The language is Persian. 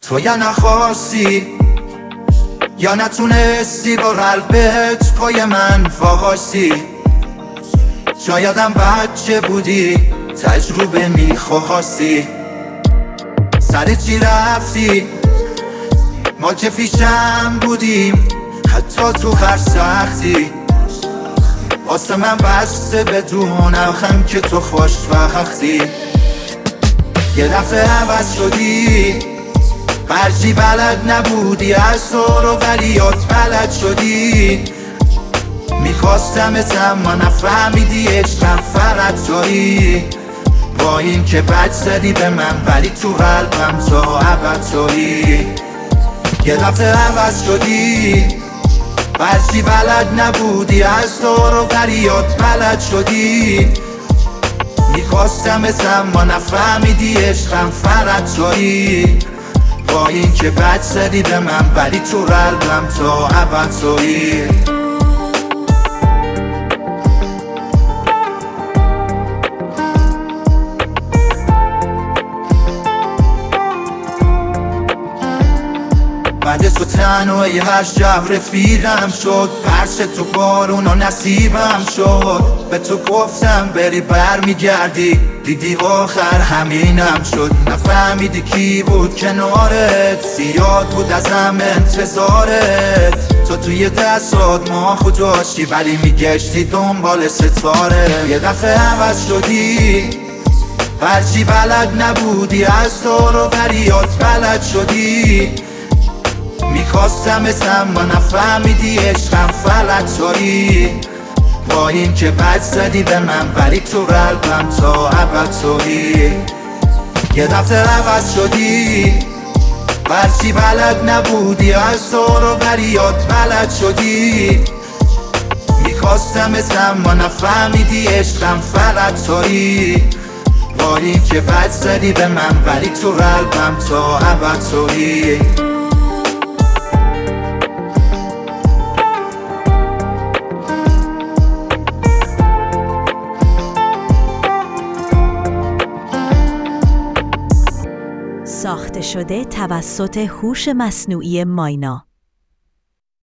تو یا نخواستی یا نتونستی با قلبت پای من فاقاستی. شایدم بچه بودی تجربه میخواستی. سر چی رفتی؟ ما که پیشم بودیم حتی تو هر سختی. واسه من بسته بدونم خم که تو خوشبختی. یه دفعه عوض شدی، برچی بلد نبودی از تو رو ولیات بلد شدی. میخواستم اما نفهمیدی عشقم فقط تویی. با این که بد زدی به من ولی تو قلبم تا ابد تویی. یه دفعه عوض شدی، برچی بلد نبودی از تو رو ولیات بلد شدی. میخواستم اما نفهمیدی عشقم فقط تویی. با این که بد زدی به من ولی تو قلبم تا ابد تویی. بعد تو تنهایی هر شب رفیقم شد. پرس تو بارون و نصیبم شد. به تو گفتم بری برمیگردی، دیدی آخر همینم شد. نفهمیدی کی بود کنارت، زیاد بود ازم انتظارت. تو توی دستات ما خود داشتی ولی میگشتی دنبال ستاره. یه دفعه عوض شدی، هرچی بلد نبودی از تو رو ولیات بلد شدی. میخواستم اما نفهمیدی عشقم فقط تویی. با این که بد زدی به من ولی تو قلبم تا ابد تویی. یه دفعه عوض شدی، هرچی بلد نبودی از تو رو ولیات بلد شدی. میخواستم اما نفهمیدی عشقم فقط تویی. با این که بد زدی به من ولی تو قلبم تا ابد تویی. ساخته شده توسط هوش مصنوعی ماینا.